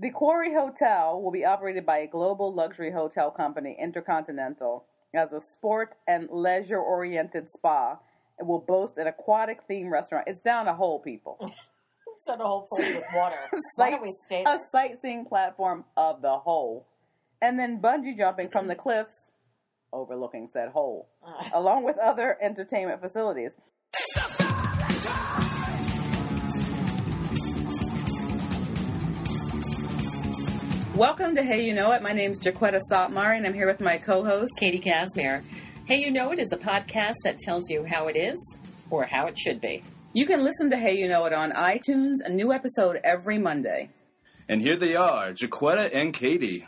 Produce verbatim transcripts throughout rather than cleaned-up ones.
The Quarry Hotel will be operated by a global luxury hotel company, Intercontinental, as a sport and leisure-oriented spa. It will boast an aquatic-themed restaurant. It's down a hole, people. It's not a hole filled with water. Why don't we stay there? A sightseeing platform of the hole. And then bungee jumping from the cliffs overlooking said hole, uh. along with other entertainment facilities. Welcome to Hey You Know It. My name's Jaquetta Sotmar, and I'm here with my co-host, Katie Casimir. Hey You Know It is a podcast that tells you how it is or how it should be. You can listen to Hey You Know It on iTunes, a new episode every Monday. And here they are, Jaquetta and Katie.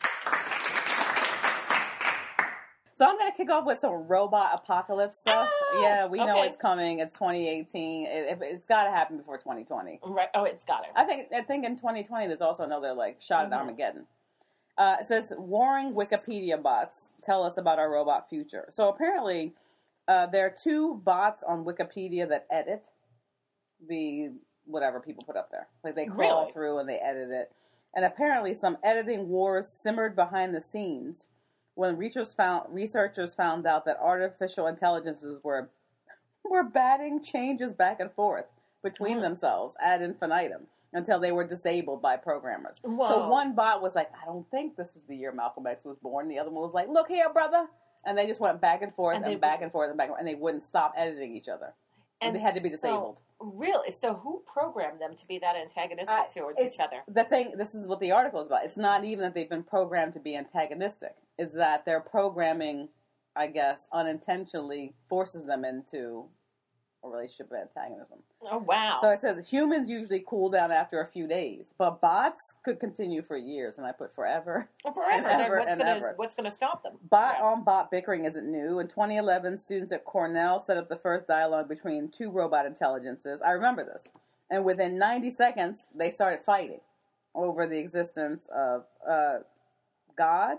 So I'm going to kick off with some robot apocalypse stuff. Oh, yeah, we okay. know it's coming. It's twenty eighteen. It, it's got to happen before twenty twenty. Right. Oh, it's got to. I think I think in twenty twenty there's also another like shot mm-hmm. at Armageddon. Uh, it says, warring Wikipedia bots tell us about our robot future. So apparently uh, there are two bots on Wikipedia that edit the whatever people put up there. Like they crawl really? through and they edit it. And apparently some editing wars simmered behind the scenes when researchers found, researchers found out that artificial intelligences were were batting changes back and forth between mm. themselves ad infinitum until they were disabled by programmers. Whoa. So one bot was like, I don't think this is the year Malcolm X was born. The other one was like, look here, brother. And they just went back and forth and, and back and forth and back and forth, and they wouldn't stop editing each other. And, and they had to be disabled. So, really? So who programmed them to be that antagonistic uh, towards each other? The thing, this is what the article is about. It's not even that they've been programmed to be antagonistic. It's that their programming, I guess, unintentionally forces them into a relationship with antagonism. Oh, wow. So it says, humans usually cool down after a few days, but bots could continue for years. And I put forever. Well, forever. And ever what's and gonna, ever. What's going to stop them? Bot-on-bot bickering isn't new. In twenty eleven, students at Cornell set up the first dialogue between two robot intelligences. I remember this. And within ninety seconds, they started fighting over the existence of uh, God.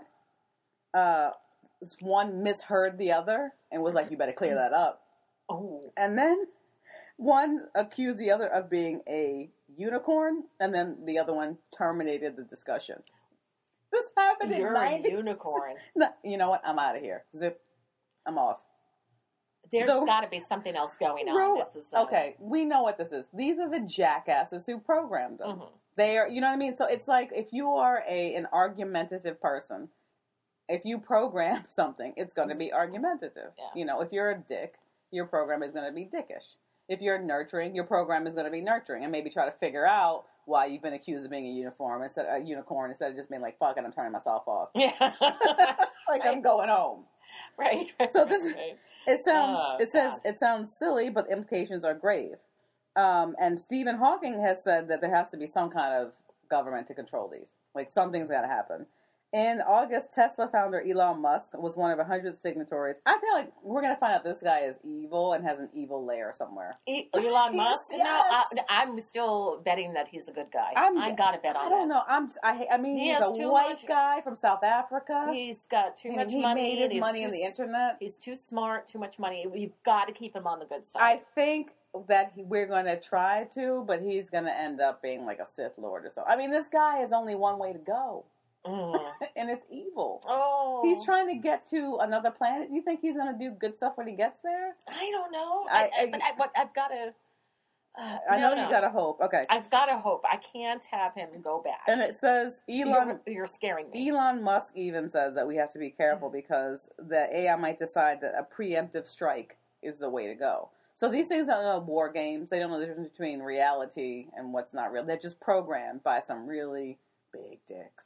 Uh, one misheard the other and was like, you better clear that up. Oh. And then one accused the other of being a unicorn, and then the other one terminated the discussion. This happened You're in ninety. You're a unicorn. No, you know what? I'm out of here. Zip. I'm off. There's so, got to be something else going on. Ro- this is uh, okay, we know what this is. These are the jackasses who programmed them. Mm-hmm. They are, you know what I mean? So it's like if you are a an argumentative person, if you program something, it's going to be argumentative. Yeah. You know, if you're a dick, your program is going to be dickish. If you're nurturing, your program is going to be nurturing, and maybe try to figure out why you've been accused of being a uniform instead a unicorn instead of just being like, fuck it, I'm turning myself off. Yeah. Like right. I'm going home. Right. right So this right. it sounds oh, it God. says it sounds silly, but the implications are grave. Um, and Stephen Hawking has said that there has to be some kind of government to control these. Like something's got to happen. In August, Tesla founder Elon Musk was one of one hundred signatories. I feel like we're going to find out this guy is evil and has an evil lair somewhere. E- Elon Musk? Yes. No, I, I'm still betting that he's a good guy. I'm, I got to bet on that. I don't know. I'm, I, I mean, he he's a white much, guy from South Africa. He's got too he, much he money. He made his money too, on the internet. He's too smart, too much money. You've got to keep him on the good side. I think that he, we're going to try to, but he's going to end up being like a Sith Lord or so. I mean, this guy has only one way to go. Mm. And it's evil. Oh. He's trying to get to another planet. You think he's going to do good stuff when he gets there? I don't know. I, I, I, but, I, but I've got to... Uh, I know no, you no. got to hope. Okay. I've got to hope. I can't have him go back. And it says Elon... You're, you're scaring me. Elon Musk even says that we have to be careful because the A I might decide that a preemptive strike is the way to go. So these things don't know war games. They don't know the difference between reality and what's not real. They're just programmed by some really big dicks.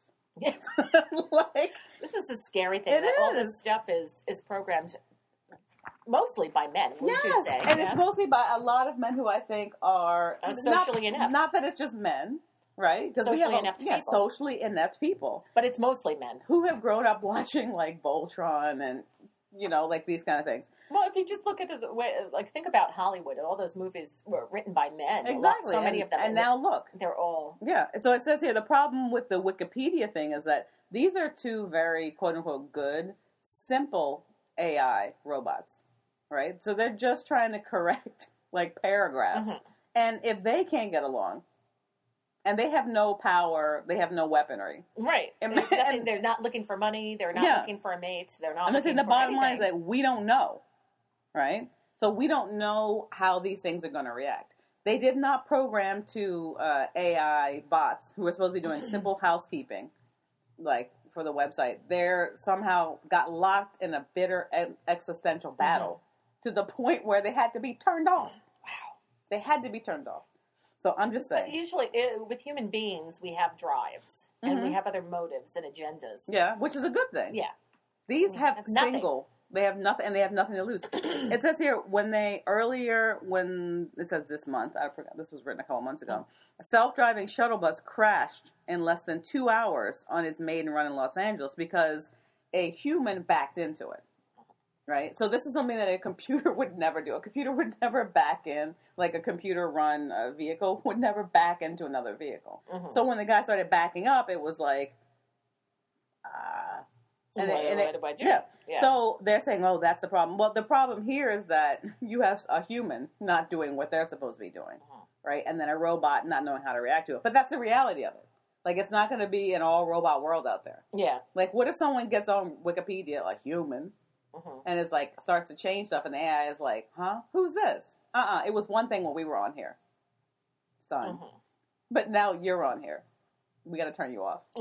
Like, this is a scary thing. It that is. All this stuff is, is programmed mostly by men, would yes, you say? and yeah? it's mostly by a lot of men who I think are uh, not, socially inept. Not that it's just men, right? Socially we have a, inept yeah, people. socially inept people. But it's mostly men. Who have grown up watching, like, Voltron and, you know, like, these kind of things. Well, if you just look at the way, like, think about Hollywood. All those movies were written by men. Exactly. Lot, so many and, of them. And now look. They're all... Yeah. So it says here, the problem with the Wikipedia thing is that these are two very, quote-unquote, good, simple A I robots, right? So they're just trying to correct, like, paragraphs. Mm-hmm. And if they can't get along, And they have no power. They have no weaponry. Right. And, There's nothing, and, they're not looking for money. They're not Yeah. looking for a mate. They're not I'm looking saying the for bottom anything. line is that we don't know, right? So we don't know how these things are going to react. They did not program to uh, A I bots who are supposed to be doing simple housekeeping, like for the website. They're somehow got locked in a bitter e- existential battle mm-hmm. to the point where they had to be turned off. Wow. They had to be turned off. So I'm just saying. But usually, it, with human beings, we have drives. And Mm-hmm. we have other motives and agendas. Yeah, which is a good thing. Yeah. These have That's nothing. single. They have nothing, and they have nothing to lose. It says here when they earlier when it says this month. I forgot this was written a couple months ago. A self-driving shuttle bus crashed in less than two hours on its maiden run in Los Angeles because a human backed into it. Right. So this is something that a computer would never do. A computer would never back in, like a computer-run uh, vehicle would never back into another vehicle. Mm-hmm. So when the guy started backing up, it was like, ah. Uh, And And what, it, and what it, do I do? yeah. Yeah. So they're saying, oh, that's the problem. Well, the problem here is that you have a human not doing what they're supposed to be doing, uh-huh. right? And then a robot not knowing how to react to it. But that's the reality of it. Like, it's not going to be an all-robot world out there. Yeah. Like, what if someone gets on Wikipedia, like, human, uh-huh. and is like, starts to change stuff, and the A I is like, huh? Who's this? Uh-uh. It was one thing when we were on here, son. Uh-huh. But now you're on here. We got to turn you off.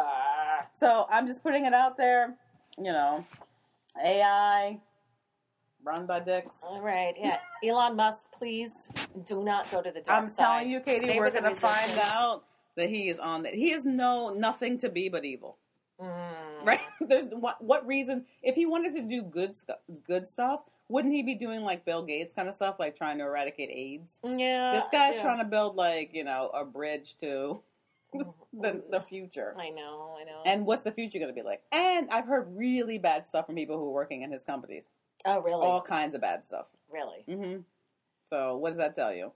Uh, So I'm just putting it out there, you know, A I, run by dicks. all right. Yeah. Elon Musk, please do not go to the dark I'm side. telling you, Katie, Stay we're with the going to find resistance. out that he is on that. He is no nothing to be but evil. Mm. Right? There's what, what reason? If he wanted to do good stu- good stuff, wouldn't he be doing like Bill Gates kind of stuff, like trying to eradicate AIDS? Yeah. This guy's yeah. trying to build like you know a bridge to the the future. I know. I know. And what's the future going to be like? And I've heard really bad stuff from people who are working in his companies. oh, really? All kinds of bad stuff. Really? Mm-hmm. So what does that tell you?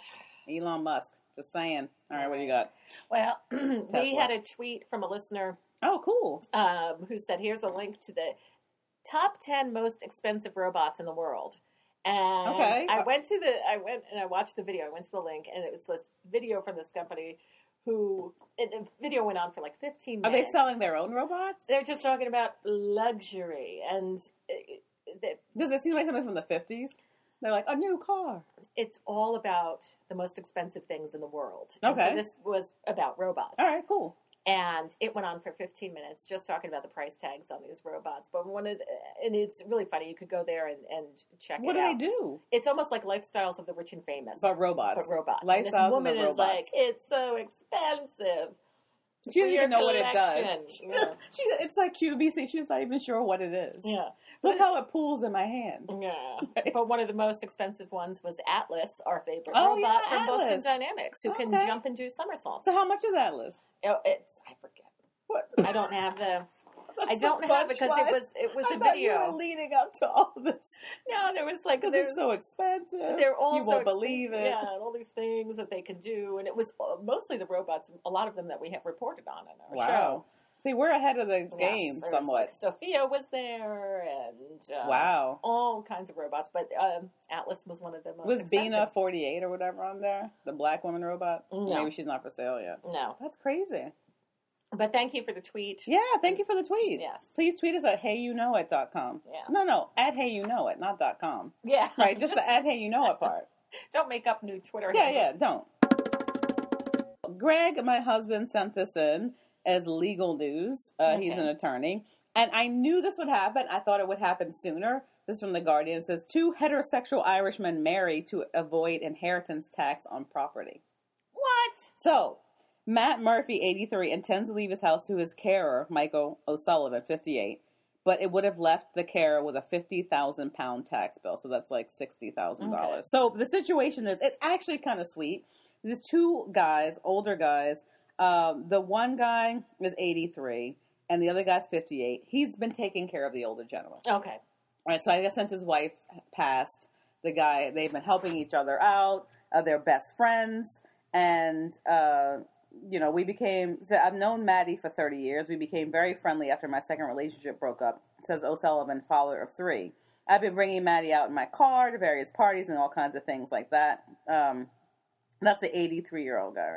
Elon Musk. Just saying. All right, what do you got? Well, we Tesla. had a tweet from a listener Oh, cool. um, who said, here's a link to the top ten most expensive robots in the world. And Okay. I went to the, I went and I watched the video. I went to the link, and it was this video from this company who, and the video went on for like fifteen Are minutes. they selling their own robots? They're just talking about luxury, and it, it, Does it seem like something from the fifties? They're like, a new car. it's all about the most expensive things in the world. And Okay. so this was about robots. All right, cool. And it went on for fifteen minutes just talking about the price tags on these robots. But one of the, and it's really funny. You could go there and, and check What it do out. they do? It's almost like Lifestyles of the Rich and Famous. But robots. But robots. And Lifestyles this of woman the is robots. like, it's so expensive. She for doesn't your even know what it does. collection." Yeah. she, it's like Q V C. She's not even sure what it is. Yeah. Look how it pools in my hand. Yeah. But one of the most expensive ones was Atlas, our favorite Oh, robot yeah, from Boston Atlas. Dynamics, who can Okay. jump and do somersaults. So how much is Atlas? Oh, it's, I forget. What? I don't have the, That's I don't the have it because it punchline. was, it was I a thought video. you were leading up to all this. No, there was like, Because there's, it's so expensive. they're all you so won't expen- believe it. Yeah, and all these things that they can do. And it was uh, mostly the robots, a lot of them that we have reported on in our Wow. show. See, we're ahead of the Yes, game there was, somewhat. like, Sophia was there and uh, Wow. all kinds of robots. But um, Atlas was one of the most Was expensive. Bina forty-eight or whatever on there? The black woman robot? No. Maybe she's not for sale yet. No. That's crazy. But thank you for the tweet. Yeah, thank you for the tweet. Yes. Please tweet us at hey you know it dot com. Yeah. No, no, at hey you know it, not dot com. Yeah. Right, just the at hey you know it part. Don't make up new Twitter Yeah, yeah, handles. don't. Greg, my husband, sent this in as legal news. Uh, He's Okay. an attorney. And I knew this would happen. I thought it would happen sooner. This is from The Guardian. It says, two heterosexual Irishmen marry to avoid inheritance tax on property. What? So, Matt Murphy, eighty-three, intends to leave his house to his carer, Michael O'Sullivan, fifty-eight. But it would have left the carer with a fifty thousand pound tax bill. So that's like sixty thousand dollars. Okay. So the situation is, it's actually kind of sweet. There's two guys, older guys. Um, the one guy is eighty-three, and the other guy's fifty-eight. He's been taking care of the older gentleman. Okay. All right, so I guess since his wife passed, the guy, they've been helping each other out. Uh, they're best friends. And, uh, you know, we became, so I've known Maddie for thirty years. We became very friendly after my second relationship broke up, says O'Sullivan, father of three. I've been bringing Maddie out in my car to various parties and all kinds of things like that. Um, that's the eighty-three-year-old guy, right?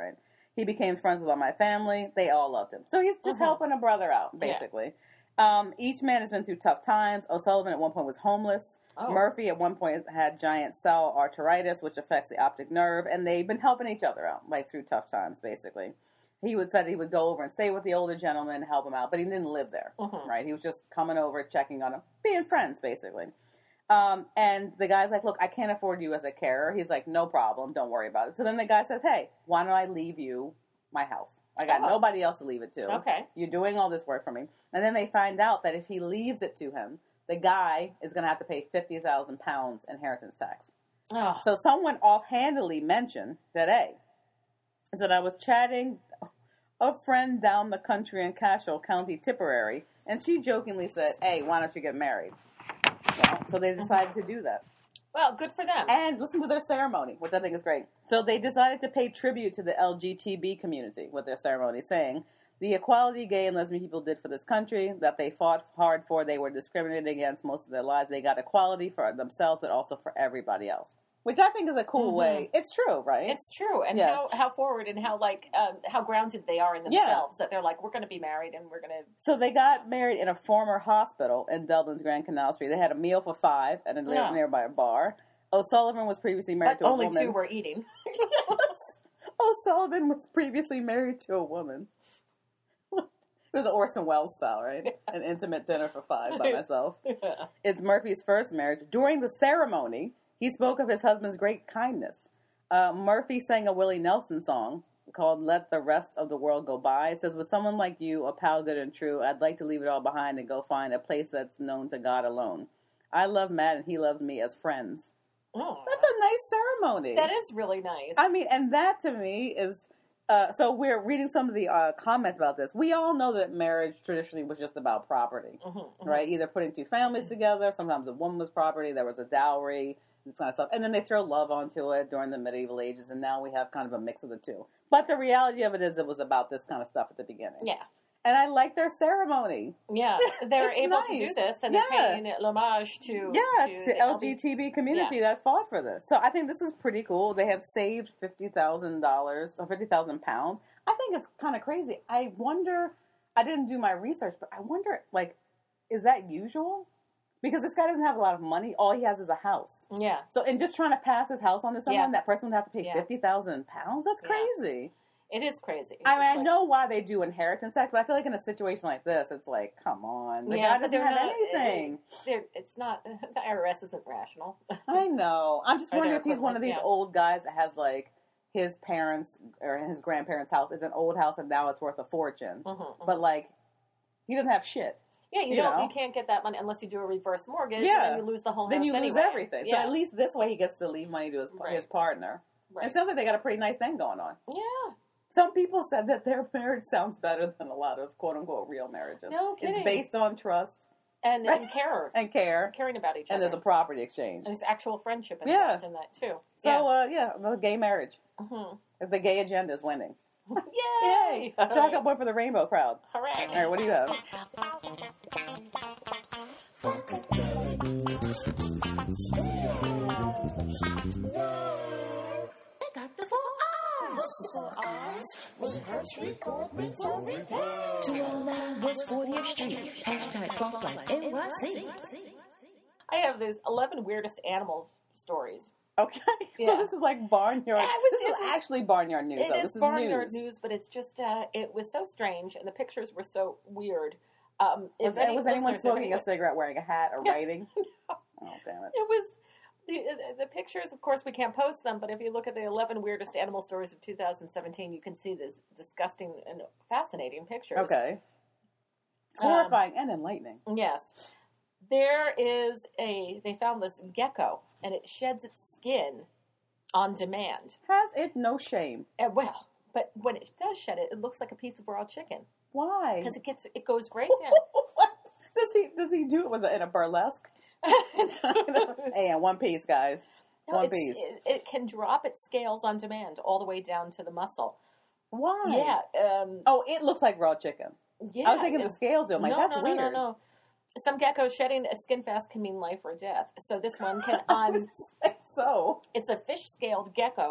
He became friends with all my family. They all loved him. So he's just Mm-hmm. helping a brother out, basically. Yeah. Um, each man has been through tough times. O'Sullivan at one point was homeless. Oh. Murphy at one point had giant cell arteritis, which affects the optic nerve. And they've been helping each other out, like through tough times, basically. He would said he would go over and stay with the older gentleman and help him out, but he didn't live there, Mm-hmm. right? He was just coming over, checking on him, being friends, basically. Um, and the guy's like, look, I can't afford you as a carer. He's like, no problem. Don't worry about it. So then the guy says, hey, why don't I leave you my house? I got Oh. nobody else to leave it to. Okay. You're doing all this work for me. And then they find out that if he leaves it to him, the guy is going to have to pay fifty thousand pounds inheritance tax. Oh. So someone offhandedly mentioned that, hey, said I was chatting a friend down the country in Cashel County, Tipperary, and she jokingly said, hey, why don't you get married? Well, so they decided to do that. Well, good for them. And listen to their ceremony, which I think is great. So they decided to pay tribute to the L G B T community with their ceremony, saying, the equality gay and lesbian people did for this country, that they fought hard for, they were discriminated against most of their lives. They got equality for themselves, but also for everybody else. Which I think is a cool Mm-hmm. way. It's true, right? It's true, and Yeah. how, how forward and how like um, how grounded they are in Yeah. themselves. That they're like, we're going to be married, and we're going to. So they got married in a former hospital in Dublin's Grand Canal Street. They had a meal for five at a near- Yeah. nearby bar. O'Sullivan was previously married But to a only woman. two were eating. O'Sullivan was previously married to a woman. It was an Orson Welles style, right? An intimate dinner for five by myself. It's Murphy's first marriage. During the ceremony, he spoke of his husband's great kindness. Uh, Murphy sang a Willie Nelson song called Let the Rest of the World Go By. It says, with someone like you, a pal good and true, I'd like to leave it all behind and go find a place that's known to God alone. I love Matt and he loves me as friends. Oh, That's a nice ceremony. that is really nice. I mean, and that to me is, uh, so we're reading some of the uh, comments about this. We all know that marriage traditionally was just about property, mm-hmm, mm-hmm. right? Either putting two families together, sometimes a woman was property, there was a dowry, this kind of stuff. And then they throw love onto it during the medieval ages, and now we have kind of a mix of the two. But the reality of it is it was about this kind of stuff at the beginning. Yeah. And I like their ceremony. Yeah, they're It's able nice. to do this, and Yeah. they're paying homage to Yeah, to, to the L G B T community Yeah. that fought for this. So I think this is pretty cool. They have saved fifty thousand dollars or fifty thousand pounds. I think it's kind of crazy. I wonder, I didn't do my research, but I wonder, like, is that usual? Because this guy doesn't have a lot of money. All he has is a house. Yeah, So in just trying to pass his house on to someone, Yeah. that person would have to pay Yeah. fifty thousand pounds? That's Yeah. crazy. it is crazy. I mean, It's I like- know why they do inheritance tax, but I feel like in a situation like this, it's like, come on. The Yeah, guy but doesn't they're have not- anything. They're, it's not the I R S isn't rational. I know. I'm just Or wondering their if he's one of these equivalent, yeah. old guys that has like his parents or his grandparents' house is an old house and now it's worth a fortune. Mhm, mhm. But like, he doesn't have shit. Yeah, you, You don't. know? You can't get that money unless you do a reverse mortgage. Yeah. and then you lose the whole Then house you lose anyway. everything. Yeah. So at least this way he gets to leave money to his Right. his partner. Right. It sounds like they got a pretty nice thing going on. Yeah. Some people said that their marriage sounds better than a lot of quote unquote real marriages. No kidding. It's based on trust And and care, and care, caring about each and other. there's a property exchange. And there's actual friendship Yeah. involved in that too. So uh, yeah, the gay marriage. hmm The gay agenda is winning. Yay! Chalk up one for the rainbow crowd. Hooray! All right, what do you have? Got the four R's. Four R's. Rehearse, record, rinse, repeat. two oh nine West fortieth Street. Hashtag Golf Life N Y C. I have these eleven weirdest animal stories. Okay, Yeah. so this is like barnyard. Yeah, it was- this it is was- actually barnyard news. It though. is This is barnyard news. news, but it's just uh, it was so strange, and the pictures were so weird. Um, Was, if any was anyone listeners have smoking any- a cigarette, wearing a hat, or writing? Oh damn it! It was the, the pictures. Of course, we can't post them, but if you look at the eleven weirdest animal stories of two thousand seventeen, you can see these disgusting and fascinating pictures. Okay, Um, horrifying and enlightening. Yes, there is a. They found this gecko, and it sheds its skin on demand. Has it no shame? And, well, but when it does shed it, it looks like a piece of raw chicken Why? because it gets it goes right down. What? Does he does he do it with a, in a burlesque? Hey, in one piece, guys. No, one it's- piece. It, it can drop its scales on demand all the way down to the muscle. Why? Yeah. Um, Oh, it looks like raw chicken. yeah. I was thinking it- the scales do. I'm like, no, that's no, weird. no, no, no. Some geckos shedding a skin fast can mean life or death. So this one can on. So It's a fish-scaled gecko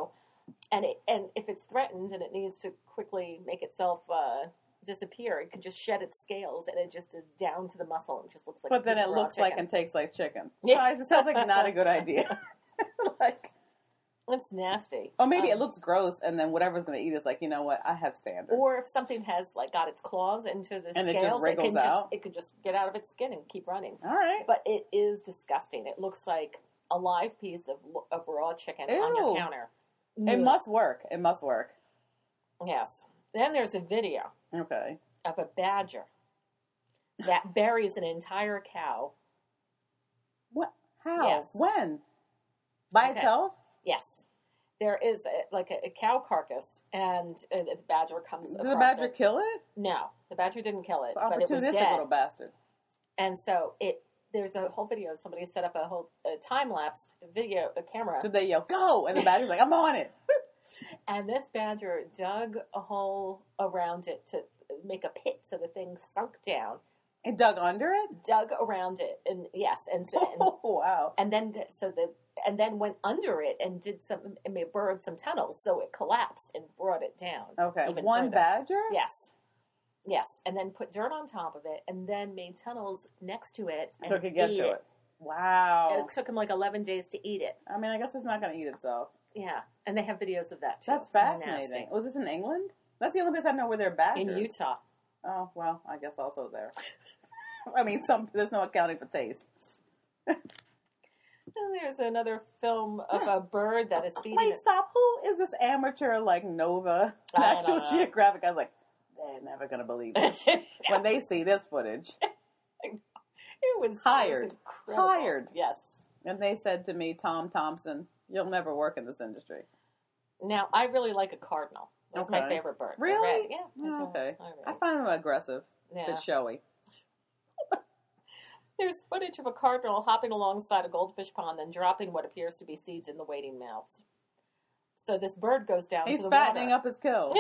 and it, and if it's threatened and it needs to quickly make itself uh, disappear, it can just shed its scales and it just is down to the muscle and just looks like. But a then piece it of raw looks like chicken. and tastes like chicken. Yeah. So it sounds like not a good idea. Like, It's nasty. or maybe Um, it looks gross, and then whatever's going to eat is like, you know what? I have standards. Or if something has like got its claws into the And it just scales, wriggles can just out? it could just get out of its skin and keep running. all right. But it is disgusting. It looks like a live piece of of raw chicken on your Ew. counter. It Ugh. must work. It must work. Yes. Then there's a video Okay. of a badger that buries an entire cow. What? How? Yes. When? By Okay. itself? Yes. There is a, like a, a cow carcass, and uh, the badger comes Did across the badger it. kill it? No, the badger didn't kill it, It's but it was opportunistic dead. little bastard. And so it there's a whole video. Somebody set up a whole a time lapsed video, a camera, Did they yell, go? And the badger's like, I'm on it. and this badger dug a hole around it to make a pit so the thing sunk down. It dug under it? Dug around it, and yes, and so, and, Oh, wow. and then the- so the and then went under it and did some and made burrowed some tunnels, so it collapsed and brought it down. Okay. even One further. badger? Yes. Yes, and then put dirt on top of it, and then made tunnels next to it. And So it could get ate to it. Wow. And it took him like eleven days to eat it. I mean, I guess it's not going to eat itself. Yeah, and they have videos of that too. That's It's fascinating. nasty. Was this in England? That's the only place I know where there are badgers. In Utah. Oh, well, I guess also there. I mean, some there's no accounting for taste. And there's another film of a bird that is feeding. Wait, it. stop. Who is this amateur, like, Nova, I don't National know. Geographic? I was like, they're never going to believe this. When they see this footage. It was Hired. It was incredible. Hired. Yes. And they said to me, Tom Thompson, you'll never work in this industry. Now I really like a cardinal. That's my Okay. favorite bird. The Really? red. Yeah. I Oh, do. okay. I really- I find them aggressive. yeah. But showy. There's footage of a cardinal hopping alongside a goldfish pond and dropping what appears to be seeds in the waiting mouths. So this bird goes down He's to the fattening water. up his kill.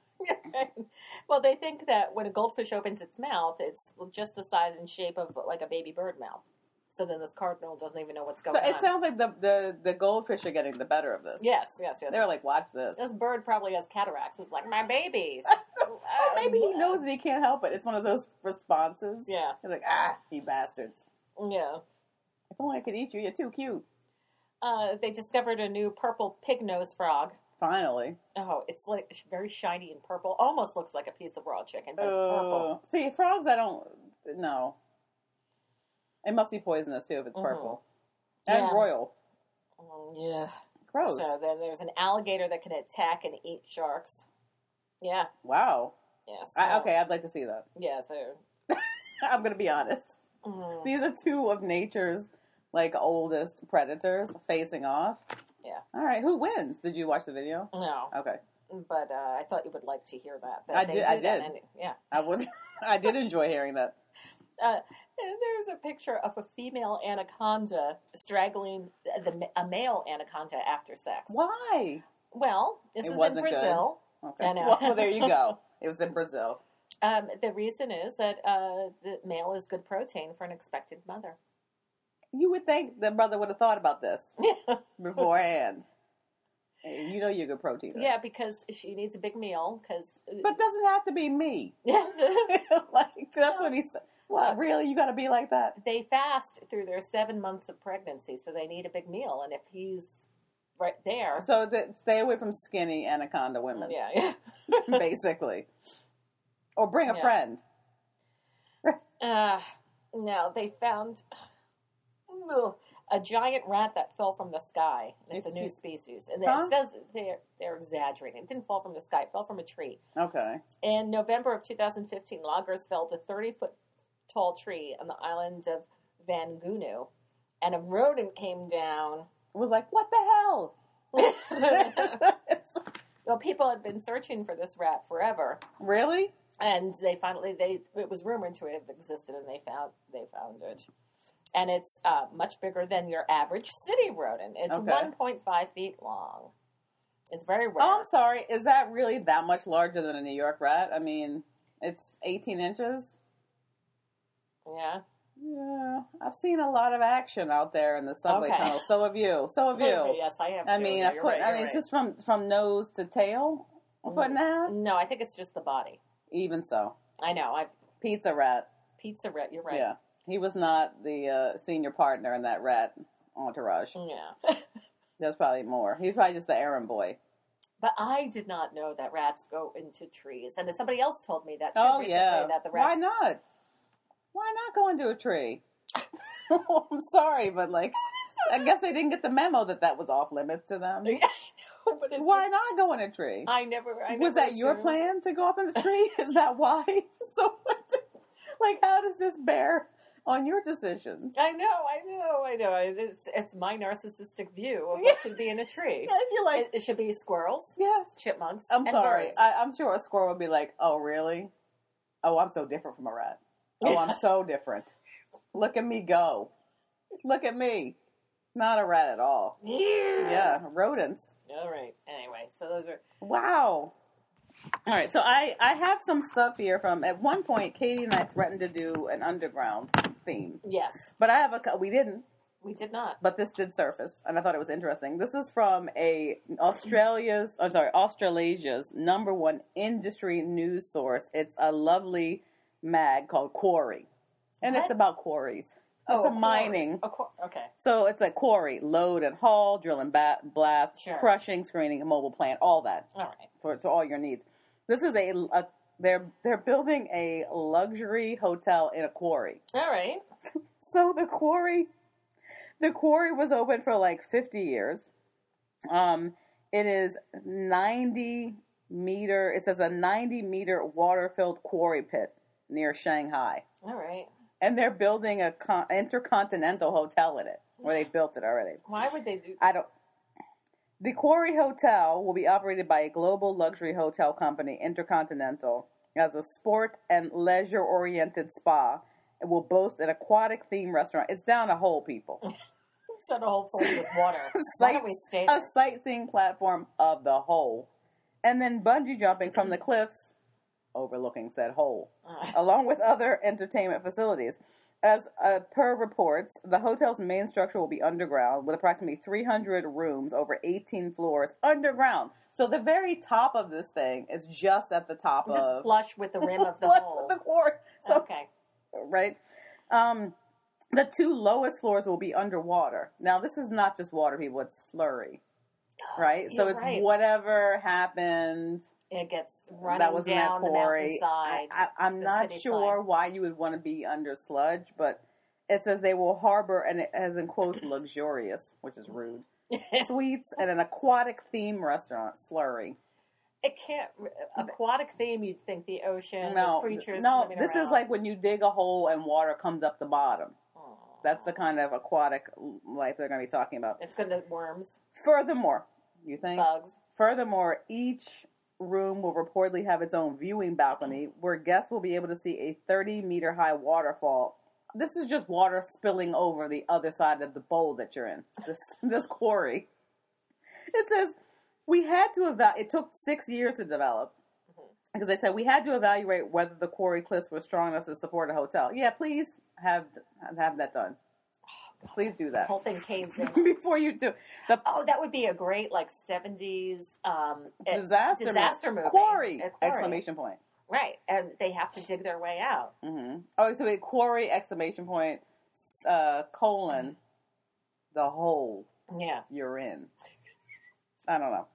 Well, they think that when a goldfish opens its mouth, it's just the size and shape of like a baby bird mouth. So then this cardinal doesn't even know what's going So it on. sounds like the, the, the goldfish are getting the better of this. Yes, yes, yes. They're like, watch this. This bird probably has cataracts. It's like, my babies. Or maybe he knows that he can't help it. It's one of those responses. Yeah, He's like, ah, you bastards. yeah. If only I could eat you. You're too cute. Uh, they discovered a new purple pig nose frog. Finally. Oh, it's like sh- very shiny and purple. Almost looks like a piece of raw chicken, but it's purple. Uh, see, frogs, I don't, no. It must be poisonous, too, if it's Mhm. purple. And Yeah. royal. Mm, yeah. Gross. So then there's an alligator that can attack and eat sharks. Yeah. Wow. Yes. I, okay, I'd like to see that. Yeah. So. I'm going to be honest. Mm, These are two of nature's, like, oldest predators facing off. Yeah. All right, who wins? Did you watch the video? no, Okay. but uh, I thought you would like to hear that. that I they did- do I that did. and- yeah. I would. I did enjoy hearing that. Uh, there's a picture of a female anaconda straggling the, the, a male anaconda after sex. Why? Well, this It is in wasn't good. Brazil. Okay. I know. Well, well, there you go. It was in Brazil. Um, the reason is that uh, the male is good protein for an expected mother. You would think the brother would have thought about this beforehand. Hey, you know you're good protein. right? Yeah, because she needs a big meal. Because But it doesn't have to be me. yeah, Like, that's what he said. What, really? You got to be like that? they fast through their seven months of pregnancy, so they need a big meal. And if he's right there, So that stay away from skinny anaconda women, yeah, basically. Or bring a Yeah. friend. Uh, no, they found ugh, a giant rat that fell from the sky. It's a new It's- species, and Huh? it says they're they're exaggerating. It didn't fall from the sky; it fell from a tree. Okay. In November of two thousand fifteen, loggers felled a thirty foot tall tree on the island of Vangunu, and a rodent came down. It was like, what the hell? Well, people had been searching for this rat forever, Really? and they finally they it was rumored to have existed, and they found they found it. And it's uh, much bigger than your average city rodent. It's Okay. one point five feet long. It's very rare. Oh, I'm sorry. Is that really that much larger than a New York rat? I mean, it's eighteen inches. Yeah. Yeah, I've seen a lot of action out there in the subway Okay. tunnel. So have you. So have you. Okay, yes, I have. I too. mean, No, a you're foot. right, I you're mean, right. it's just from from nose to tail, a foot and a half. No, I think it's just the body. Even so, I know. I pizza rat. pizza rat. You're right. Yeah, he was not the uh, senior partner in that rat entourage. Yeah. There's probably more. He's probably just the errand boy. But I did not know that rats go into trees, and somebody else told me that too Oh recently. yeah. That the Why rats. not? Why not go into a tree? I'm sorry, but like, I guess they didn't get the memo that that was off limits to them. I know, but it's Why just- not go in a tree? I never. I Was never that your assumed. plan to go up in the tree? Is that why? So, what, like, how does this bear on your decisions? I know, I know, I know. It's it's my narcissistic view of what should be in a tree. And you're like, It, it should be squirrels, yes. chipmunks, I'm and sorry. birds. I, I'm sure a squirrel would be like, oh, really? Oh, I'm so different from a rat. Oh, I'm so different. Look at me go. Look at me. Not a rat at all. Yeah. Yeah, rodents. All right. Anyway, so those are. Wow. All right, so I, I have some stuff here from, at one point, Katie and I threatened to do an underground theme. Yes, But I have a, cou- we didn't, we did not. but this did surface, and I thought it was interesting. This is from a Australia's, I'm sorry, Australasia's number one industry news source. It's a lovely mag called Quarry, and What? it's about quarries. Oh, It's a quarry. mining. A qu- okay. So it's a quarry, load and haul, drill and ba- blast, Sure. crushing, screening, a mobile plant, all that All right. for to all your needs. This is a, a they're they're building a luxury hotel in a quarry. All right. So the quarry, the quarry was open for like fifty years. Um, it is ninety meter. It says a ninety meter water filled quarry pit near Shanghai, All right. and they're building a con- intercontinental hotel in it, or they built it already. Why would they do? I don't. The Quarry Hotel will be operated by a global luxury hotel company, Intercontinental, as a sport and leisure-oriented spa. It will boast an aquatic theme restaurant. It's down a hole, people. It's not a whole full with water. Why don't we stay a there? sightseeing platform of the hole, and then bungee jumping from the cliffs overlooking said hole, Uh, along with other entertainment facilities. As uh, per reports, the hotel's main structure will be underground with approximately three hundred rooms over eighteen floors underground. So the very top of this thing is just at the top just of flush with the rim of the Flush hole. with the quarry. So, Okay. right? Um, the two lowest floors will be underwater. Now, this is not just water, people. It's slurry, right? so You're it's right. whatever happened It gets running that was in that down the quarry. mountainside. I, I, I'm the not city sure side. why you would want to be under sludge, but it says they will harbor, and it has in quotes, luxurious, which is rude, suites and an aquatic theme restaurant, slurry. It can't. Aquatic theme, you'd think the ocean, No, the creatures no, swimming this around. is like when you dig a hole and water comes up the bottom. Aw. That's the kind of aquatic life they're going to be talking about. It's going to worms, Furthermore, you think? bugs. Furthermore, each room will reportedly have its own viewing balcony where guests will be able to see a thirty meter high waterfall. This is just water spilling over the other side of the bowl that you're in. This this quarry. It says we had to evaluate. It took six years to develop because they said we had to evaluate whether the quarry cliffs were strong enough to support a hotel. Yeah, please have have that done. Please do The that whole thing caves in. before you do the Oh, that would be a great like seventies um, eh, disaster disaster movie. Quarry! A quarry. Exclamation point. Right, and they have to dig their way out. Mm-hmm. Oh, so wait, quarry! Exclamation point. Uh, colon. The hole Yeah. you're in. I don't know.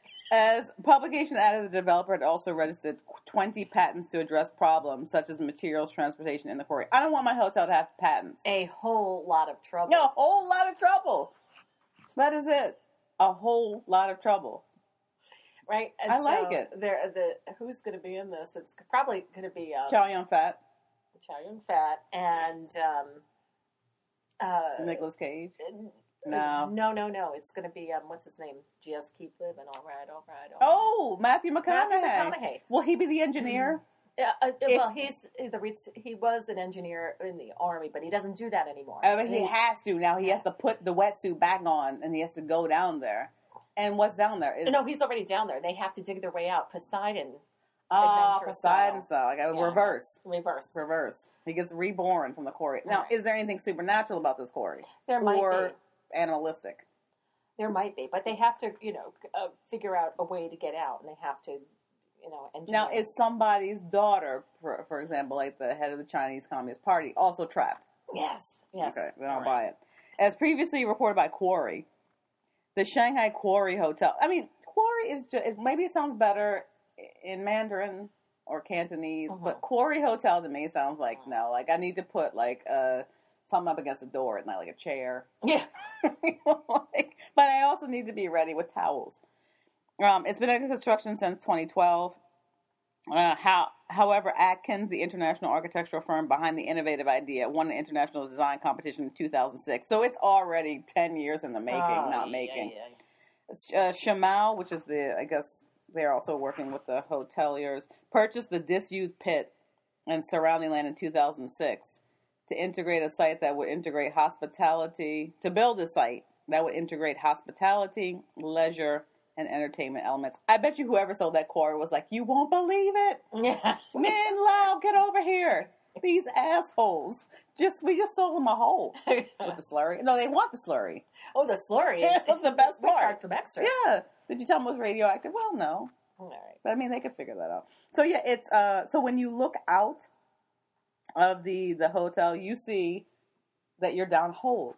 As publication added, the developer had also registered twenty patents to address problems such as materials transportation in the quarry. I don't want my hotel to have patents. A whole lot of trouble. No, a whole lot of trouble. That is it. A whole lot of trouble. Right? And I like so it. There, the who's going to be in this? It's probably going to be um, Chow Yun Fat, Chow Yun Fat and um, uh, Nicolas Cage. n- No. no, no, no. It's going to be um, what's his name? Just keep living. All right, all right. All right. Oh, Matthew McConaughey. Matthew McConaughey. Will he be the engineer? Yeah, uh, If- well, he's the re- he was an engineer in the army, but he doesn't do that anymore. I mean, he He's- has to now. He has to put the wetsuit back on, and he has to go down there. And what's down there? Is, No, he's already down there. They have to dig their way out. Poseidon. Ah, adventure Poseidon style. style, like a Yeah. reverse. Reverse. Reverse. He gets reborn from the quarry. Now, Right. is there anything supernatural about this quarry? There might or be. animalistic? There might be, but they have to, you know, uh, figure out a way to get out, and they have to, you know, engineer. Now, is somebody's daughter, for, for example, like the head of the Chinese Communist Party, also trapped? Yes. Yes. Okay, we don't All buy it. As previously reported by Quarry, the Shanghai Quarry Hotel. I mean, Quarry is just, maybe it sounds better in Mandarin or Cantonese, Mhm. but Quarry Hotel to me sounds like, no, like I need to put like uh, something up against the door at night, like a chair. Yeah. like, but I also need to be ready with towels. Um, it's been under construction since twenty twelve. Uh, how, however, Atkins, the international architectural firm behind the innovative idea, won an international design competition in two thousand six. So it's already ten years in the making, Oh, not yeah, making. yeah, Uh, Shamal, which is the, I guess they're also working with the hoteliers, purchased the disused pit and surrounding land in two thousand six to integrate a site that would integrate hospitality, to build a site that would integrate hospitality, leisure, and entertainment elements. I bet you whoever sold that quarry was like, you won't believe it. Yeah. Man, Lau, get over here. These assholes. Just We just sold them a hole with the slurry. No, they want the slurry. Oh, the slurry is That's the best we part. charge them extra. Yeah. Did you tell them it was radioactive? Well, no. All right. But I mean, they could figure that out. So yeah, it's uh. So when you look out of the the hotel, you see that you're down hole.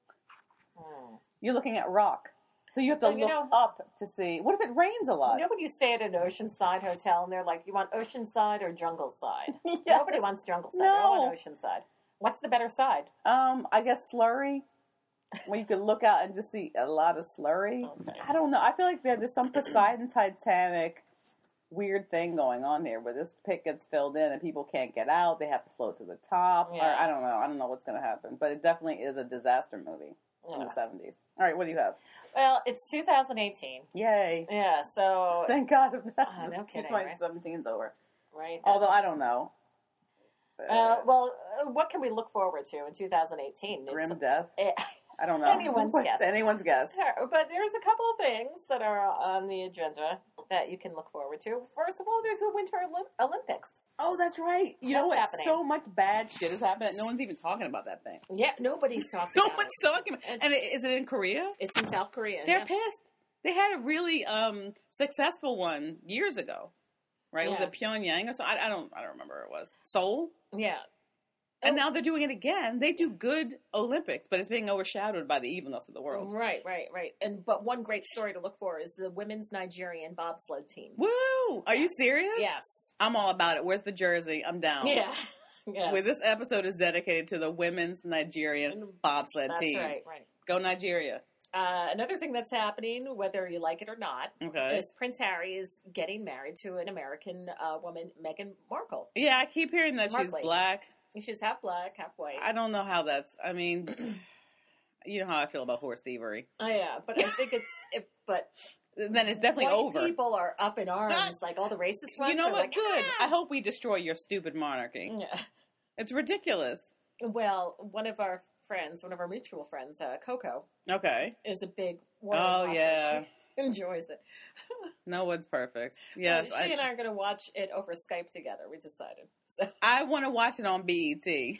Hmm. You're looking at rock. So you have to Well, you look know- up to see. What if it rains a lot? You know when you stay at an oceanside hotel and they're like, you want oceanside or jungle side? Yes. Nobody wants jungle side. They all No. want oceanside. What's the better side? Um, I guess slurry. When you could look out and just see a lot of slurry. Okay. I don't know. I feel like there, there's some Poseidon Titanic weird thing going on here where this pit gets filled in and people can't get out. They have to float to the top. Or Yeah. I don't know. I don't know what's going to happen. But it definitely is a disaster movie in Yeah. the seventies. All right, what do you have? Well, it's two thousand eighteen. Yay. Yeah, so Thank God of that. Uh, no kidding, twenty seventeen's over. right. Although I don't know. Uh, well, uh, what can we look forward to in two thousand eighteen? It's- Grim death. eh, I don't know. Anyone's What's guess. Anyone's guess. but there's a couple of things that are on the agenda that you can look forward to. First of all, there's the Winter Olymp- Olympics. Oh, that's right. You know What's what? happening? So much bad shit is happening. No one's even talking about that thing. Yeah, nobody's talked No about one's it. talking about it. And it- is it in Korea? It's in South Korea. They're yeah. pissed. They had a really um, successful one years ago, right? Was Yeah. it Pyongyang or something? I, I don't. I don't remember where it was. Seoul. Yeah. And Oh. now they're doing it again. They do good Olympics, but it's being overshadowed by the evilness of the world. Right, right, right. And but one great story to look for is the women's Nigerian bobsled team. Woo! Are you serious? Yes. I'm all about it. Where's the jersey? I'm down. Yeah. Yes. Well, this episode is dedicated to the women's Nigerian bobsled That's team. right, right. Go Nigeria. Uh, another thing that's happening, whether you like it or not, Okay. is Prince Harry is getting married to an American uh, woman, Meghan Markle. Yeah, I keep hearing that she's Markley. black. She's half black, half white. I don't know how that's. I mean, you know how I feel about horse thievery. Oh yeah, but I think it's. If, but Then it's definitely white over. people are up in arms, like all the racist ones. You know are what? like, Good. "Ah!" I hope we destroy your stupid monarchy. Yeah. It's ridiculous. Well, one of our friends, one of our mutual friends, uh, Coco, Okay. is a big royal Oh, watcher. yeah. She enjoys it. No one's perfect. Yes. Uh, she I, and I are going to watch it over Skype together. We decided. So. I want to watch it on B E T.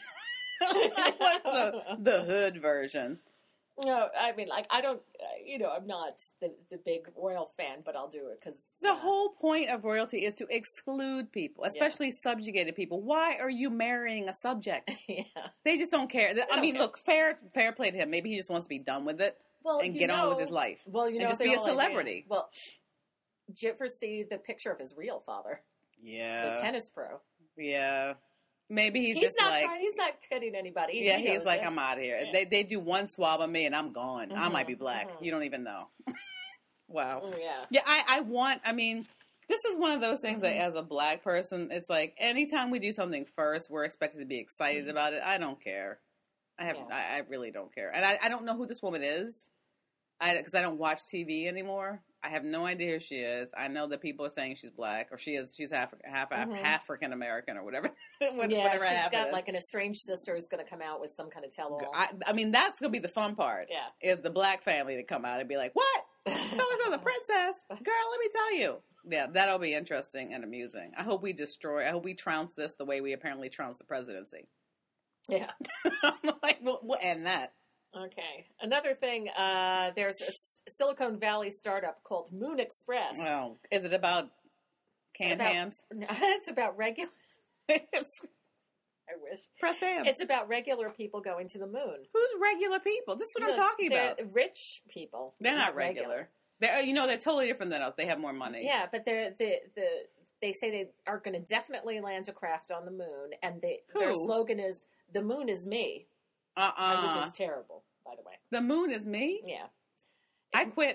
I watch the, the hood version. No, I mean, like, I don't, uh, you know, I'm not the, the big royal fan, but I'll do it because. The whole point of royalty is to exclude people, especially subjugated people. Why are you marrying a subject? Yeah. They just don't care. I don't mean, care. look, fair fair play to him. Maybe he just wants to be done with it Well, and you get on with know- his life. Well, you know, and just the be a whole idea- celebrity. Well, did you ever see the picture of his real father, Yeah. the tennis pro? Yeah. Maybe he's, He's, just not like, trying. He's not kidding anybody. yeah, He he's knows like, it. I'm out of here. Yeah. They they do one swab of me and I'm gone. I Mhm, might be black. mhm. You don't even know. Wow. Mm, yeah. Yeah, I, I want, I mean, this is one of those things Mm-hmm. that as a black person, it's like anytime we do something first, we're expected to be excited about it. I don't care. I have, Mm-hmm. Yeah. I, I really don't care. And I, I don't know who this woman is. I, because I don't watch T V anymore. I have no idea who she is. I know that people are saying she's black or she is, she's half, half, Mhm. African American or whatever. what- Yeah, whatever she's half it got is. like an estranged sister who's going to come out with some kind of tell-all. I, I mean, that's going to be the fun part. Yeah. Is the black family to come out and be like, what? So-and-so, the princess. Girl, let me tell you. Yeah, that'll be interesting and amusing. I hope we destroy, I hope we trounce this the way we apparently trounced the presidency. Yeah. Like, we'll, we'll end that. Okay. Another thing, uh, there's a S- Silicon Valley startup called Moon Express. Well, is it about canned About- hams? It's about regular. It's I wish. press hams. It's about regular people going to the moon. Who's regular people? This is what Those- I'm talking they're about. Rich people. They're not regular. They're, you know, they're totally different than us. They have more money. Yeah, but they're the the they say they are going to definitely land a craft on the moon, and they, their Who? slogan is "The moon is me," Uh-uh. which is terrible, by the way. The moon is me? Yeah. I quit.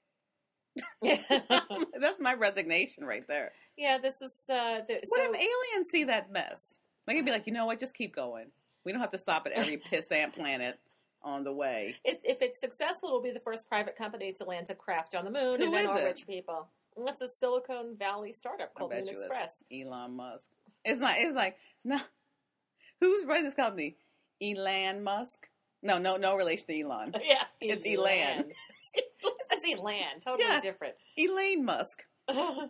yeah, That's my resignation right there. this is uh, the, What so if aliens see that mess? They could be like, you know what? Just keep going. We don't have to stop at every pissant planet on the way. if, if it's successful, it'll be the first private company to land a craft on the moon, Who and then is all it? rich people. And that's a Silicon Valley startup I called bet Moon you Express. it's Elon Musk. It's not. It's like no. Who's running this company? Elon Musk? No, no, no relation to Elon. Yeah, It's Elan. This is Elan, totally Yeah. different. Elaine Musk. the,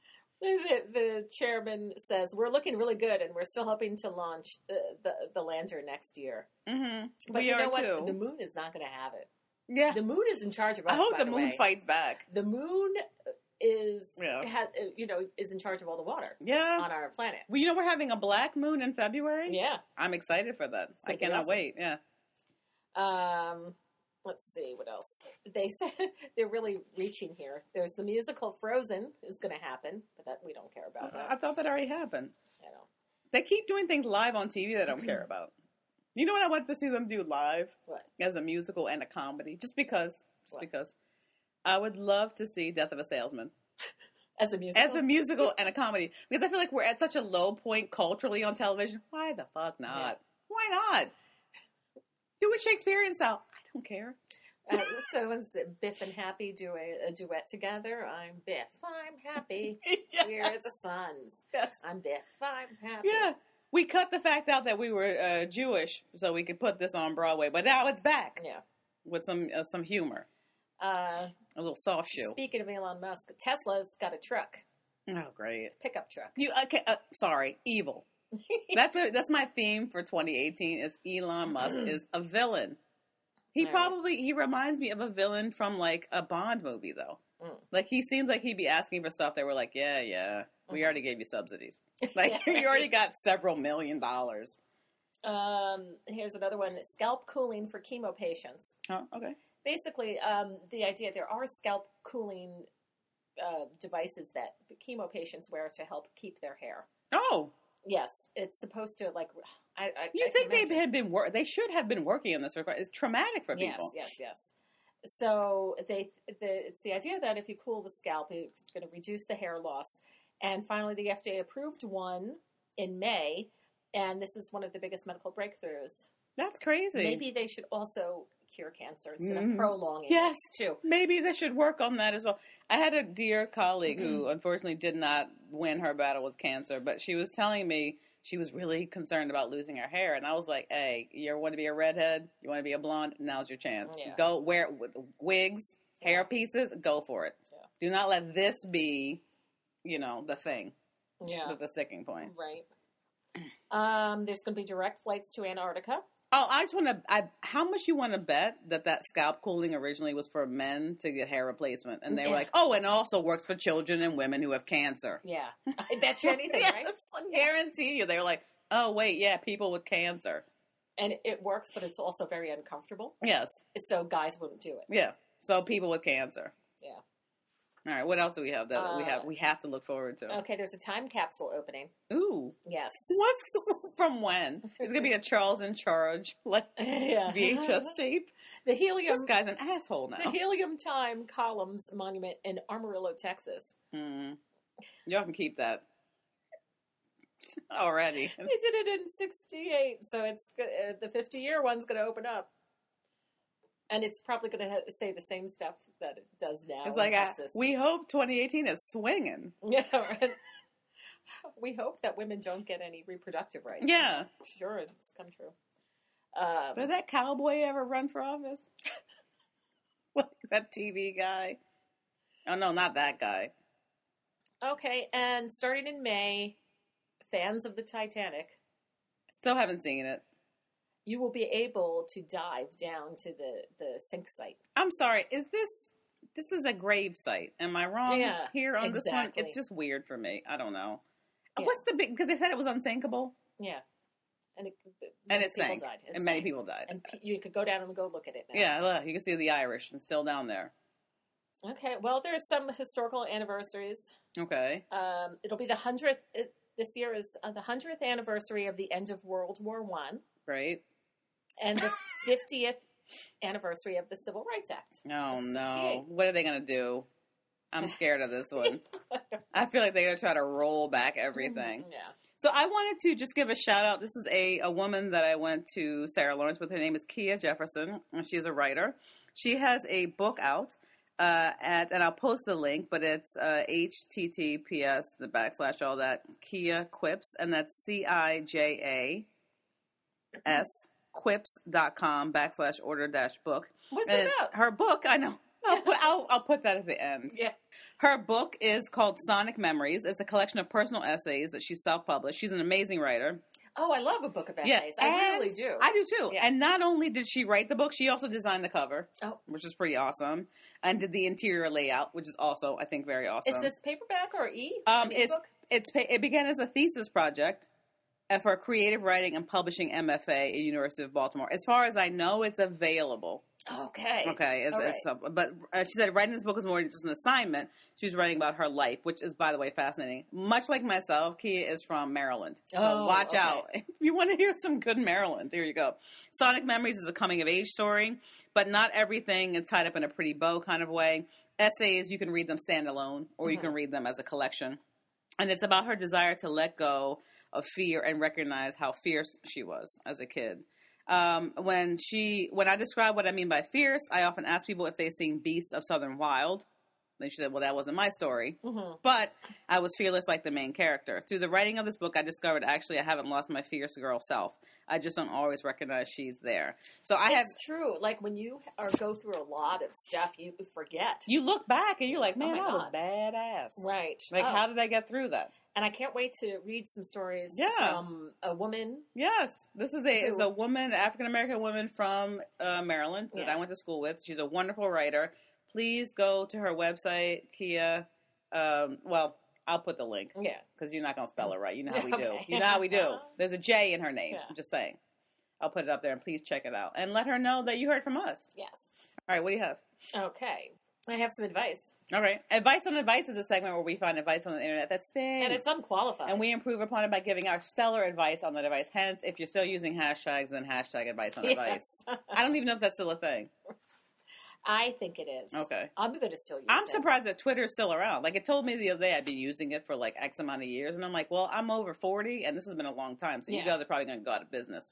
the chairman says, we're looking really good, and we're still hoping to launch the, the, the lander next year. Mm-hmm. But we you are know what? too. The moon is not going to have it. Yeah. The moon is in charge of us, I hope by the the moon way. fights back. The moon is, Yeah. ha, you know, is in charge of all the water Yeah. on our planet. Well, you know we're having a black moon in February. Yeah. I'm excited for that. I gonna be cannot awesome. wait. Yeah. Um, let's see what else. They said they're really reaching here. There's the musical Frozen is going to happen, but that we don't care about that. I thought that already happened. I know. They keep doing things live on T V that I don't care about. You know what I want to see them do live What? as a musical and a comedy? Just because. Just What? because. I would love to see Death of a Salesman As a musical? as a musical and a comedy because I feel like we're at such a low point culturally on television. Why the fuck not? Yeah. Why not? Do it Shakespearean style. I don't care. Uh, so when Biff and Happy do a, a duet together, I'm Biff, I'm happy. Yes. We're the Sons. Yes. I'm Biff, I'm happy. Yeah. We cut the fact out that we were uh, Jewish so we could put this on Broadway, but now it's back Yeah. with some uh, some humor, Uh, a little soft shoe. speaking of Elon Musk, Tesla's got a truck, Oh, great! pickup truck. You okay? Uh, sorry, evil. That's a, that's my theme for twenty eighteen. Is Elon Musk is a villain. He All right. probably he reminds me of a villain from like a Bond movie though. Mm. Like he seems like he'd be asking for stuff that we're like, yeah, yeah, we Mhm. already gave you subsidies. Like you already got several million dollars. Um, here's another one: scalp cooling for chemo patients. Oh, okay. Basically, um, the idea there are scalp cooling uh, devices that the chemo patients wear to help keep their hair. Oh, Yes, it's supposed to like. I, I you I think can they imagine. had been wor- they should have been working on this. It's traumatic for people. Yes, yes, yes. So they, the, it's the idea that if you cool the scalp, it's going to reduce the hair loss. And finally, the F D A approved one in May, and this is one of the biggest medical breakthroughs. That's crazy. Maybe they should also cure cancer instead Mhm. of prolonging Yes. it too. Maybe they should work on that as well. I had a dear colleague Mm-hmm. who unfortunately did not win her battle with cancer, but she was telling me she was really concerned about losing her hair. And I was like, hey, you want to be a redhead? You want to be a blonde? Now's your chance. Yeah. Go wear wigs, hair Yeah. pieces, go for it. Yeah. Do not let this be, you know, the thing, Yeah, the, the sticking point. right. Um, there's going to be direct flights to Antarctica. Oh, I just want to. I How much you want to bet that that scalp cooling originally was for men to get hair replacement, and they Yeah. were like, "Oh, and it also works for children and women who have cancer." Yeah, I bet you anything, Yes, right? I guarantee you. They were like, "Oh, wait, yeah, people with cancer." And it works, but it's also very uncomfortable. Yes, So guys wouldn't do it. yeah. So people with cancer. Yeah. All right. What else do we have that we Uh, have we have to look forward to? Okay, there's a time capsule opening. Ooh, Yes. what's from when? It's gonna be a Charles in Charge like Yeah. V H S tape. The helium. This guy's an asshole now. The Helium Time Columns Monument in Amarillo, Texas. Mm. Y'all can keep that already. They did it in sixty-eight, so it's go- uh, the fifty-year one's going to open up. And it's probably going to ha- say the same stuff that it does now It's in like, I, Texas. we hope twenty eighteen is swinging. Yeah, right. We hope that women don't get any reproductive rights. Yeah. Sure, it's come true. Um, Did that cowboy ever run for office? Like that T V guy? Oh, no, not that guy. Okay, and starting in May, fans of the Titanic, Still haven't seen it. you will be able to dive down to the, the sink site. I'm sorry. Is this... This is a grave site. Am I wrong Yeah, here on this one? exactly. It's just weird for me. I don't know. Yeah. What's the big... Because they said it was unsinkable. Yeah. And it, And many it people sank. died. It And many sank. people died. And p- you could go down and go look at it now. Yeah, look, you can see the Irish and still down there. Okay, well, there's some historical anniversaries. Okay. Um, it'll be the hundredth. It, this year is uh, the hundredth anniversary of the end of World War One, Great. and the fiftieth anniversary of the Civil Rights Act. Oh, of no. sixty-eight. What are they going to do? I'm scared of this one. I feel like they're going to try to roll back everything. Yeah. So I wanted to just give a shout out. This is a, a woman that I went to Sarah Lawrence with. Her name is Kia Jefferson, and she's a writer. She has a book out, uh, at, and I'll post the link, but it's uh, H T T P S, the backslash, all that, Kia Quips, and that's C I J A S, quips.com backslash order dash book. What's And it it's- about? Her book, I know. I'll put, I'll, I'll put that at the end. Yeah. Her book is called Sonic Memories. It's a collection of personal essays that she self-published. She's an amazing writer. Oh, I love a book of Yeah, essays. I and really do. I do too. Yeah. And not only did she write the book, she also designed the cover, Oh. which is pretty awesome, and did the interior layout, which is also, I think, very awesome. Is this paperback or e? Um, An it's ebook? it's pa- it began as a thesis project uh, for creative writing and publishing M F A at University of Baltimore. As far as I know, it's available. Okay. Okay, it's, All right. it's, uh, but uh, she said writing this book was more than just an assignment. She was writing about her life, which is, by the way, fascinating. Much like myself, Kia is from Maryland, so Oh, watch okay. out if you want to hear some good Maryland. There you go. Sonic Memories is a coming of age story, but not everything is tied up in a pretty bow kind of way. Essays, you can read them standalone, or you Mm-hmm. can read them as a collection, and it's about her desire to let go of fear and recognize how fierce she was as a kid. Um, when she, when I describe what I mean by fierce, I often ask people if they've seen Beasts of Southern Wild. Then she said, well, that wasn't my story, Mm-hmm. but I was fearless like the main character. Through the writing of this book, I discovered actually I haven't lost my fierce girl self. I just don't always recognize she's there. So I have, It's true. Like when you are go through a lot of stuff, you forget. you look back and you're like, man, my I was God. badass. Right. Like, Oh. how did I get through that? And I can't wait to read some stories Yeah. from a woman. Yes, this is a is Who? a woman, African American woman from uh, Maryland that Yeah. I went to school with. She's a wonderful writer. Please go to her website, Kia. Um, well, I'll put the link Yeah. because you're not gonna spell it right. You know how we do. Okay. You know how we do. There's a J in her name. Yeah. I'm just saying. I'll put it up there and please check it out and let her know that you heard from us. Yes. All right, what do you have? Okay. I have some advice. All right, advice on advice is a segment where we find advice on the internet that's sick. And it's unqualified. And we improve upon it by giving our stellar advice on the device. Hence, if you're still using hashtags, then hashtag advice on advice. Yes. I don't even know if that's still a thing. I think it is. Okay. I'm going to still use I'm it. surprised that Twitter is still around. Like, it told me the other day I'd been using it for like X amount of years. And I'm like, well, I'm over forty, and this has been a long time. So you Yeah. guys are probably going to go out of business.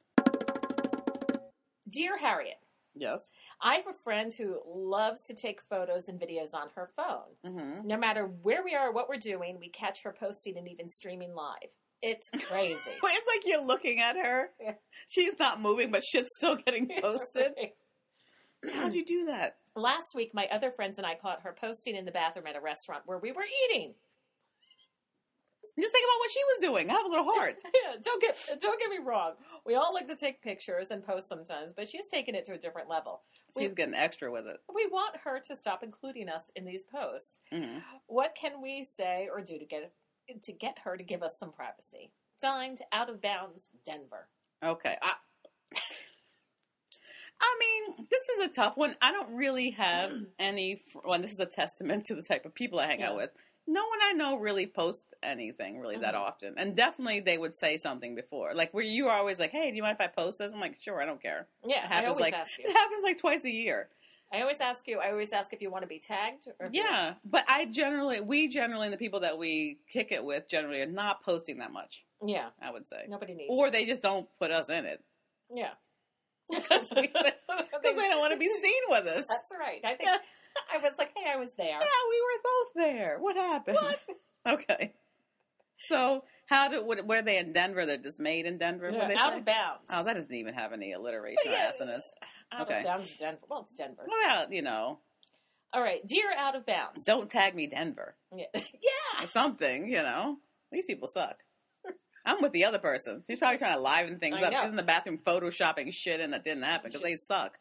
Dear Harriet, Yes. I have a friend who loves to take photos and videos on her phone. Mm-hmm. No matter where we are, what we're doing, we catch her posting and even streaming live. It's crazy. But it's like you're looking at her. Yeah. She's not moving, but shit's still getting posted. How'd you do that? Last week, my other friends and I caught her posting in the bathroom at a restaurant where we were eating. Just think about what she was doing. Have a little heart. Yeah, don't get don't get me wrong. We all like to take pictures and post sometimes, but she's taken it to a different level. She's We, getting extra with it. we want her to stop including us in these posts. Mm-hmm. What can we say or do to get to get her to give us some privacy? Signed, Out of Bounds, Denver. Okay. I, I mean, this is a tough one. I don't really have any, well, this is a testament to the type of people I hang out Yeah. with. No one I know really posts anything really that Mhm. often. And definitely they would say something before. Like, where you are always like, hey, do you mind if I post this? I'm like, sure, I don't care. Yeah, It I happens always like, ask you. it happens like twice a year. I always ask you. I always ask if you want to be tagged. Or if you- Yeah. But I generally, we generally, the people that we kick it with generally are not posting that much, yeah. I would say. Nobody needs. Or they just don't put us in it. yeah. Because we, because they don't want to be seen with us. That's right. I think I was like, hey, I was there. Yeah, we were both there. What happened? What? Okay. So, how do what, were they in Denver? They're just made in Denver. Yeah, What they out say? of bounds. Oh, that doesn't even have any alliteration But or yeah, asiness. Out okay. of bounds, Denver. Well, it's Denver. Well, you know, All right, Dear Out of Bounds. Don't tag me Denver. Yeah. yeah. Or something, you know. These people suck. I'm with the other person. She's probably trying to liven things I up. know. She's in the bathroom photoshopping shit, and that didn't happen because they suck.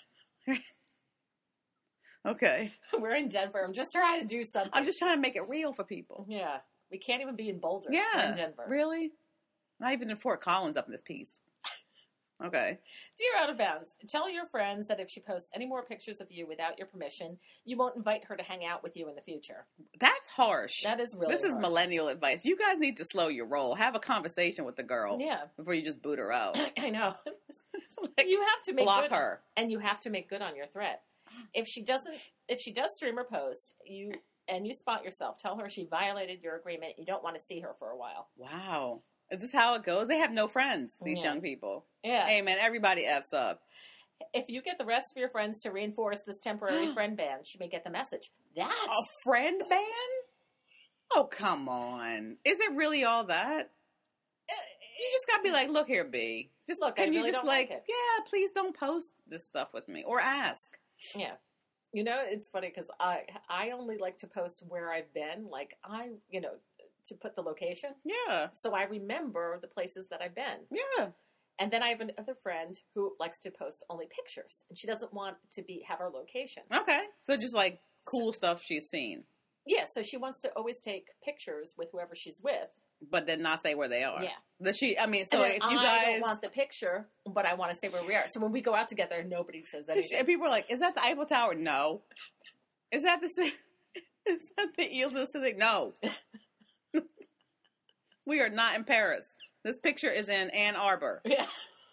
Okay. We're in Denver. I'm just trying to do something. I'm just trying to make it real for people. Yeah. We can't even be in Boulder. Yeah. We're in Denver. Really? Not even in Fort Collins up in this piece. Okay. Dear Out of Bounds, tell your friends that if she posts any more pictures of you without your permission, you won't invite her to hang out with you in the future. That's harsh. That is really This is harsh. millennial advice. You guys need to slow your roll. Have a conversation with the girl. Yeah. Before you just boot her out. I know. Like, you have to make block good, her. and you have to make good on your threat. If she doesn't, if she does stream or post, you and you spot yourself, tell her she violated your agreement. You don't want to see her for a while. Wow. Is this how it goes? They have no friends, these Yeah. young people. Yeah. Hey, man, everybody F's up. If you get the rest of your friends to reinforce this temporary friend ban, she may get the message. That's A friend ban? Oh, come on. Is it really all that? You just gotta be like, look here, B. Just Look, can I you really just don't like, like it. yeah, please don't post this stuff with me or ask. yeah. You know, it's funny because I I only like to post where I've been. Like I, you know, to put the location, Yeah, so I remember the places that I've been. yeah. And then I have another friend who likes to post only pictures, and she doesn't want to be have her location. Okay, so just like cool stuff she's seen, Yeah, so she wants to always take pictures with whoever she's with. but then not say where they are. Yeah. Does she? I mean, so And if then you I guys, don't want the picture, but I want to say where we are. So when we go out together, nobody says anything. and people are like, "Is that the Eiffel Tower?" No. Is that the? Is that the Ile de Civic? No. We are not in Paris. This picture is in Ann Arbor. Yeah.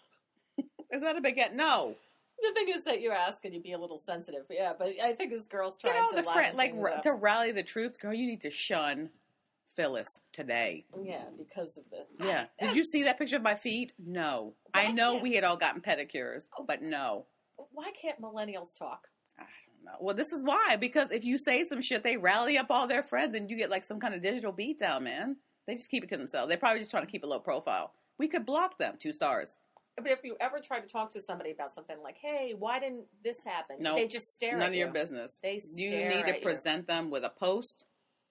Is that a baguette? No. The thing is that you ask and you be a little sensitive. Yeah, but I think this girl's trying You know, to the liven friend, like things r- up. to rally the troops, girl. You need to shun Phyllis today. Yeah, because of the... Yeah. Did you see that picture of my feet? No. Why I know can't- we had all gotten pedicures, but no. Why can't millennials talk? I don't know. Well, this is why. Because if you say some shit, they rally up all their friends, and you get like some kind of digital beatdown, man. They just keep it to themselves. They're probably just trying to keep a low profile. We could block them. Two stars. But if you ever try to talk to somebody about something like, hey, why didn't this happen? No. They just stare None at of you. your business. They You stare need to at you. present them with a post,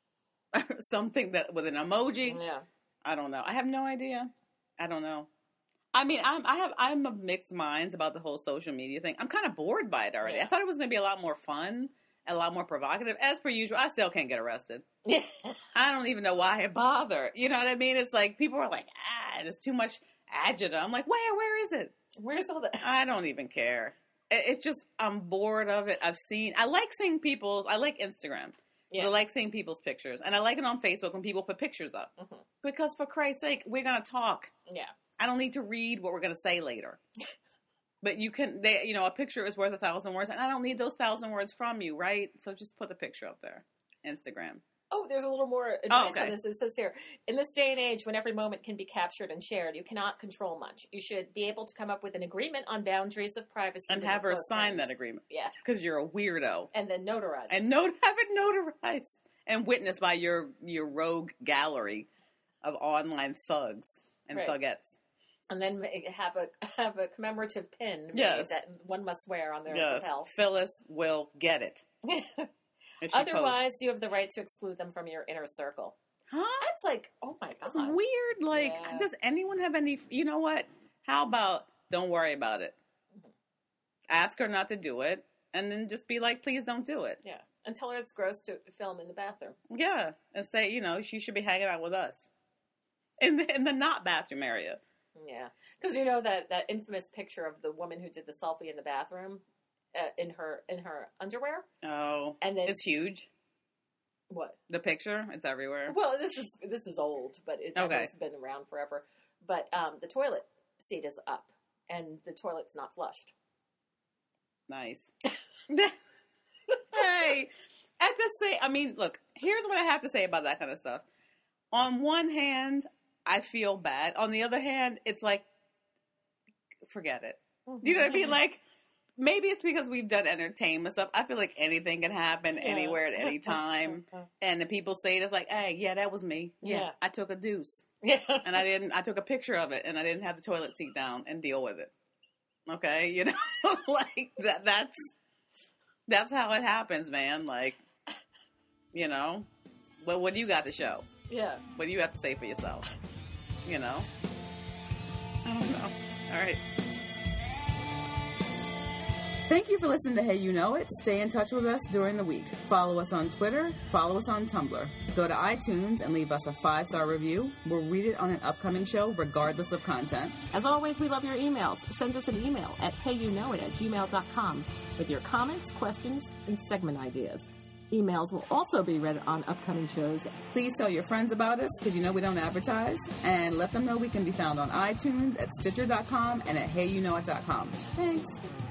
something that with an emoji. Yeah. I don't know. I have no idea. I don't know. I mean, I'm I have I'm of mixed minds about the whole social media thing. I'm kind of bored by it already. Yeah. I thought it was going to be a lot more fun, and a lot more provocative. As per usual, I still can't get arrested. Yeah. I don't even know why I bother. You know what I mean? It's like people are like, ah, there's too much agita. I'm like, where, where is it? Where's all the... I don't even care. It- It's just I'm bored of it. I've seen. I like seeing people's. I like Instagram. Yeah. I like seeing people's pictures, and I like it on Facebook when people put pictures up. Mhm. Because for Christ's sake, we're gonna talk. Yeah. I don't need to read what we're gonna say later. But you can, they, you know, a picture is worth a thousand words, and I don't need those thousand words from you, right? So just put the picture up there. Instagram. Oh, there's a little more advice okay. on this. It says here, in this day and age, when every moment can be captured and shared, you cannot control much. You should be able to come up with an agreement on boundaries of privacy. And with have your her close sign friends. that agreement. Yeah. Because you're a weirdo. And then notarize it. And note, have it notarized. And witnessed by your, your rogue gallery of online thugs and Right. thugettes. And then ma- have a have a commemorative pin made Yes. that one must wear on their Yes. lapel. Phyllis will get it. If she Otherwise, you have the right to exclude them from your inner circle. posts. Huh? That's like, oh my It's god. weird. Like, Yeah. does anyone have any? You know what? How about don't worry about it? Ask her not to do it, and then just be like, please don't do it. Yeah. And tell her it's gross to film in the bathroom. Yeah, and say, you know, she should be hanging out with us in the in the not bathroom area. Yeah. Because you know that, that infamous picture of the woman who did the selfie in the bathroom uh, in her in her underwear? Oh, And then it's huge. what? The picture, it's everywhere. Well, this is this is old, but it's, Okay. it's been around forever. But um, the toilet seat is up, and the toilet's not flushed. Nice. Hey, at the same, I mean, look, here's what I have to say about that kind of stuff. On one hand, I feel bad. On the other hand, it's like, forget it. You know what I mean? Like, maybe it's because we've done entertainment stuff. I feel like anything can happen Yeah. anywhere at any time. And the people say it, it's like, hey, yeah, that was me. Yeah, Yeah. I took a deuce. Yeah. And I didn't, I took a picture of it, and I didn't have the toilet seat down and deal with it. Okay? You know, like, that. that's, That's how it happens, man. Like, you know, what what do you got to show? Yeah. What do you have to say for yourself? You know? I don't know. All right. Thank you for listening to Hey You Know It. Stay in touch with us during the week. Follow us on Twitter. Follow us on Tumblr. Go to iTunes and leave us a five-star review. We'll read it on an upcoming show, regardless of content. As always, we love your emails. Send us an email at heyyouknowit at gmail dot com with your comments, questions, and segment ideas. Emails will also be read on upcoming shows. Please tell your friends about us, because you know we don't advertise. And let them know we can be found on iTunes, at Stitcher dot com, and at hey you know it dot com. Thanks.